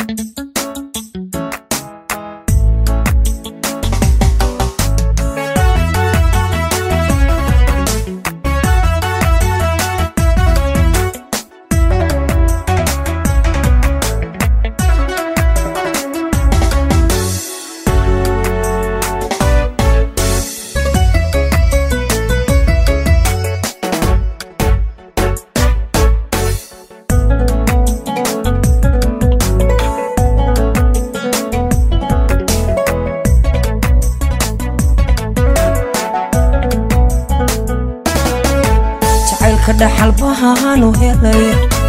dhaxal baan u helay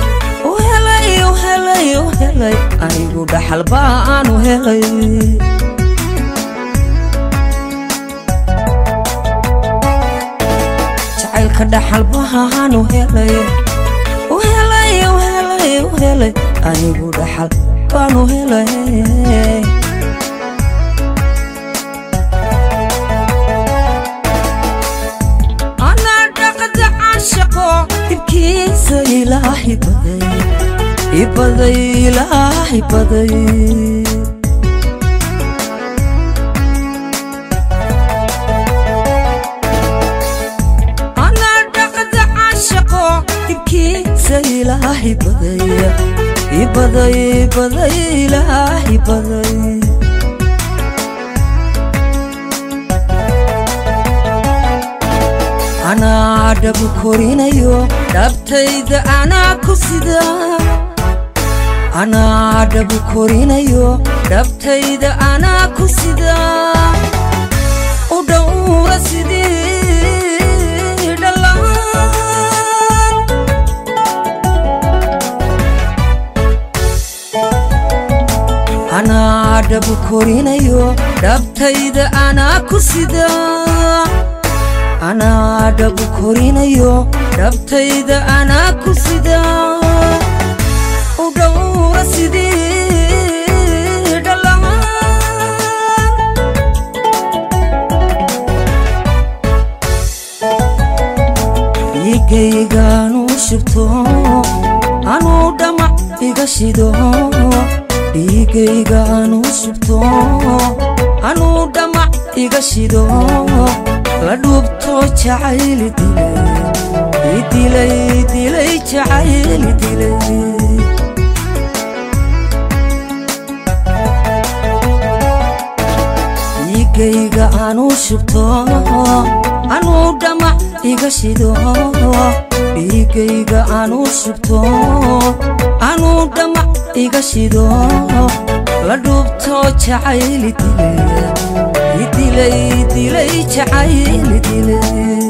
anigu dhaxal baan u helay jacaylka dhaxal baan u helay anigu dhaxal baan u helay إلهي بدي أنا دقت عاشقه تبكي إلهي بدي إلهي بدي أنا عدب كورينيو دبتيد أنا كسيدا أنا عدب كورينيو دبتيد أنا كسيدا ودور سيدي دلان أنا عدب كورينيو دبتيد أنا كسيدا أنا دب كورينيو دبتيد أنا كسيدا ودور سيدي دلان يجيغانو شبتو أنو دمع يغشيدو يجيغانو شبتو أنو دمع يغشيدو لدوبتو جعيل ديلي جعيل ديلي يجيغا أنو شبتو أنو دمع يغشيدو يجيغا أنو شبتو أنو دمع يغشيدو لدوبتو جعيل ديلي جعيل ديلي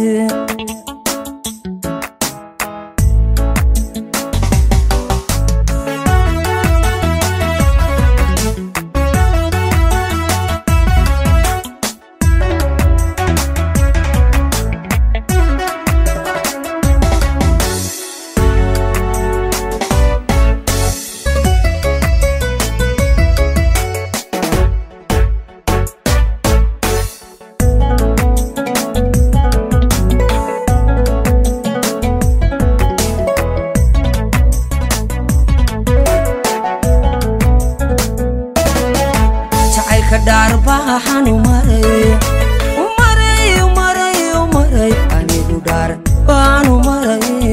كداربان ومري أني كداربان ومري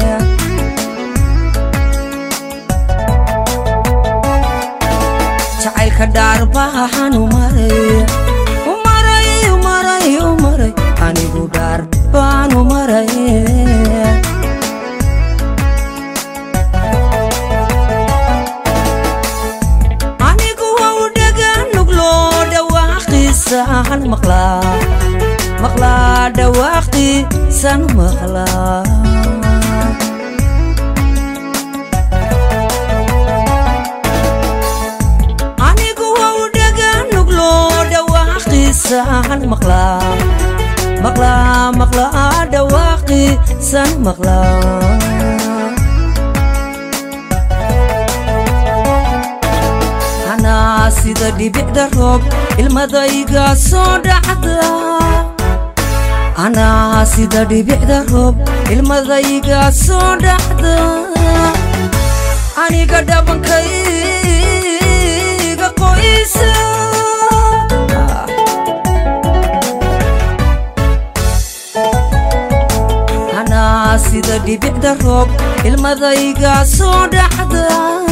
جعل كداربان ومري أني كداربان ومري سان مقلا دواقتي سان مقلا أني قوة ودقان نقلو دواقتي سان مقلا دواقتي سان مقلا أنا سيدا دي بقدروب المضايقة صودا حدا أنا سيدا دي بقدروب المضايقة صودا حدا أني قد بنكي sida dhibicda roob ilmadayga soo dhacda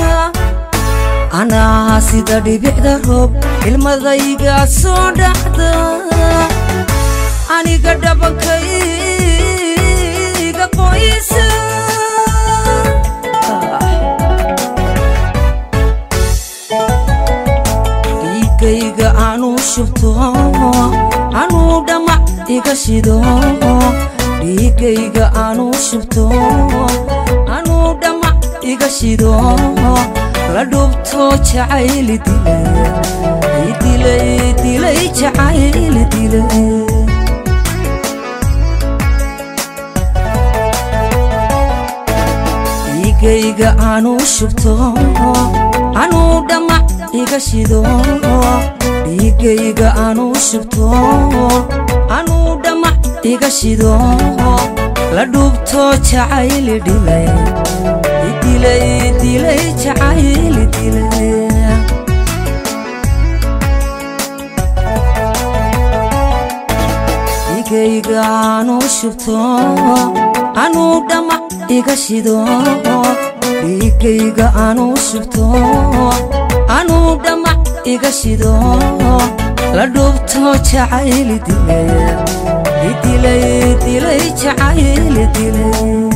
ana sida dhibicda roob ilmadayga soo dhacda aniga dhabankayga qoysa dhiigayga aanu shubto aanu dhamac iga shido dhiigayga aanu shubto aanu dhamac iga shido la dhubto jacayl dilay jacayl dilay dhiigayga aanu shubto aanu dhamac iga shido dhiigayga aanu shubto aanu dhamac iga shido la dhubto jacayl dilay jacayl dilay dhiigayga aanu shubto aanu dhamac iga shido dhiigayga aanu shubto aanu dhamac iga shido la dhubto jacayl dilay jacayl dilay